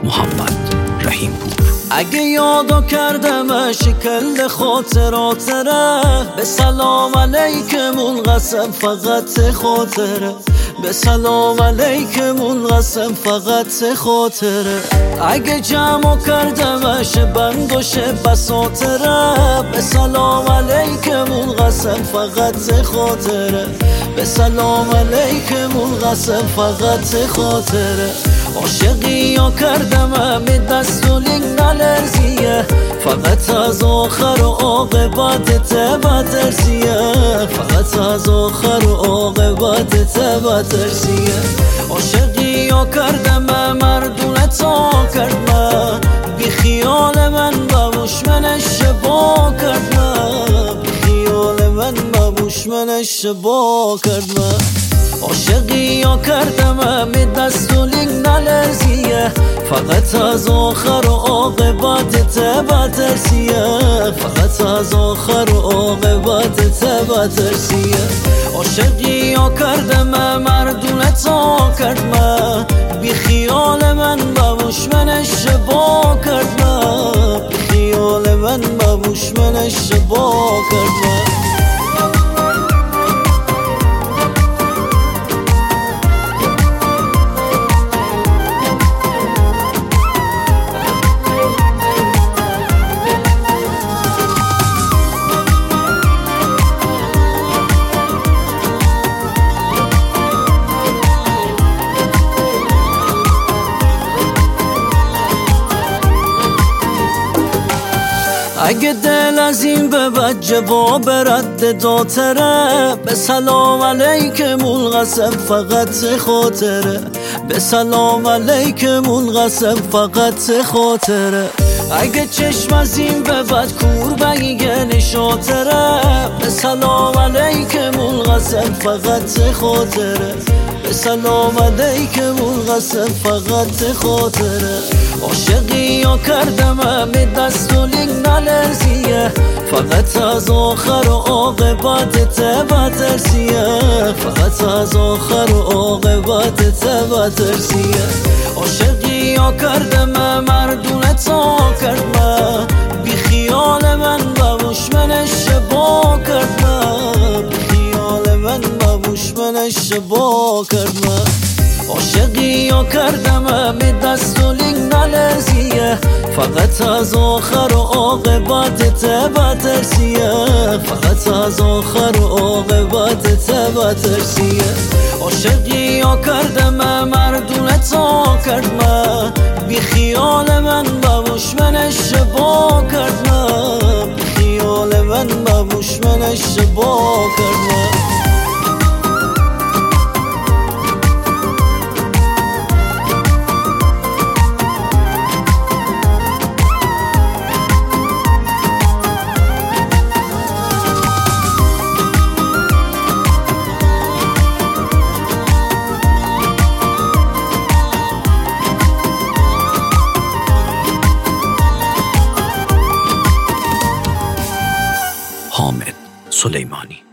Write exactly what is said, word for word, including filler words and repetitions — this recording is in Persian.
محمد رحیم پور. اگه یادو کردم شکل خاطراتره، به سلام علیکم منقسم فقط خاطره، به سلام علیکم منقسم فقط خاطره. اگه جمع کردمش بندوش بساطره، به سلام علیکم منقسم فقط خاطره، به سلام علیکم منقسم فقط خاطره. عاشقی یا کردم همه دست و لینگ نلرزیه، فقط از آخر و عاقبت بترسیه، فقط از آخر و عاقبت بترسیه. عاشقی یا کردم مردونتا کردم، بی خیال من بموش من اشتباه کردم، بی خیال من بموش من اشتباه کردم. عاشقی یا کردم همه دست و لینگ نلرزیه، فقط از آخر و عاقبت بترسیه، فقط از آخر و عاقبت بترسیه. عاشقی یا کردم مردونتا کردم، بی خیال من بموش من اشتباه کردم، بی خیال من بموش من اشتباه کردم. اگه دل از این به بعد جواب رد داتره، به سلام علیکم منقسم فقط خاطره، به سلام علیکم منقسم فقط خاطره. اگه چشم از این به بعد کور بگه نشاتره، به سلام علیکم منقسم فقط خاطره، به سلام علیکم منقسم فقط خاطره. عاشقی یا کردم همه دست و لینگ نلرزیه، فقط از آخر و عاقبت بترسیه، فقط از آخر و عاقبت بترسیه. عاشقی یا کردم مردونتا کردم، بی خیال من بموش من اشتباه کردم، بی خیال من بموش من اشتباه کردم. عاشقی یا کردم همه دست و لینگ نلرزیه، فقط از آخر و عاقبت بترسیه، فقط از آخر و عاقبت بترسیه. عاشقی یا کردم مردونتا کردم، بی خیال من بموش من اشتباه کردم، بی خیال من بموش من اشتباه کردم. حامد سلیمانی.